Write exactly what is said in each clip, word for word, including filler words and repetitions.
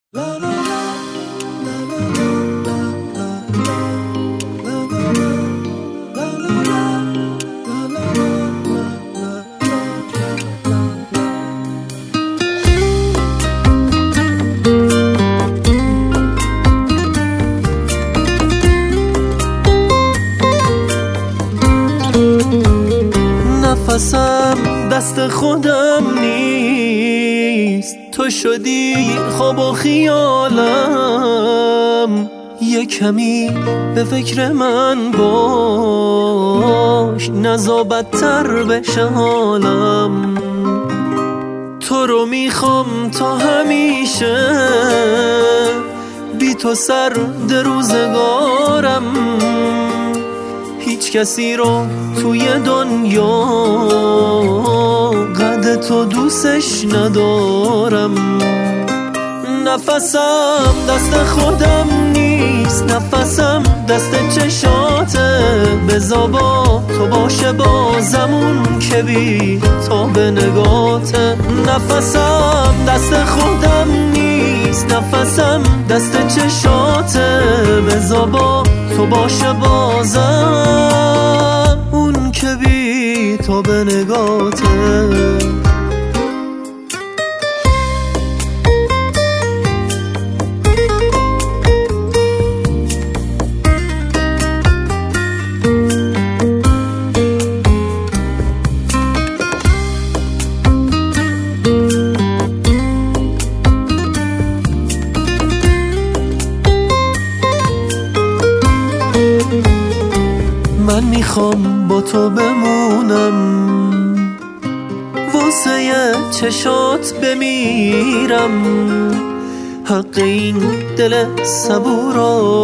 نفسم دست خودم نیست، تو شدی خواب و خیالم. یه کمی به فکر من باش، نزا بدتر بشه حالم. تو رو میخوام تا همیشه، بی تو سرد روزگارم. هیچ کسی رو توی دنیا قد تو دوستش ندارم. نفسم دست خودم نیست، نفسم دست چشاته. بذار با تو باشه بازمون که بی تا به نگاته. نفسم دست خودم نیست، نفسم دست چشاته. بذار با تو باشه بازم اون که بی تا به نگاته. من میخوام با تو بمونم، واسه چشات بمیرم. حق این دل صبورا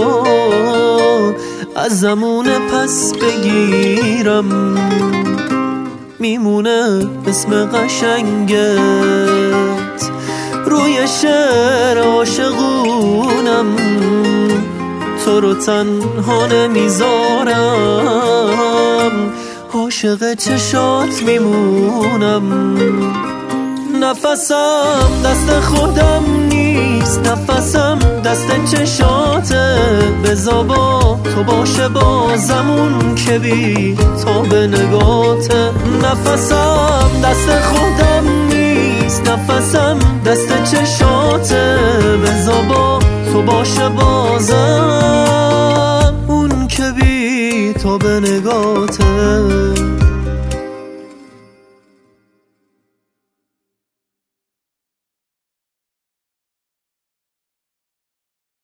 از زمون پس بگیرم. میمونه اسم قشنگت روی شعر عاشقونم. تو رو تنها نمیذارم، عاشق چشات میمونم. نفسم دست خودم نیست، نفسم دست چشاته. بذار با تو باشه بازمون که بی تا به نگاته. نفسم دست خودم نیست، نفسم دست چشاته. بذار با تو باشه بازم اون که بی تا به نگاته.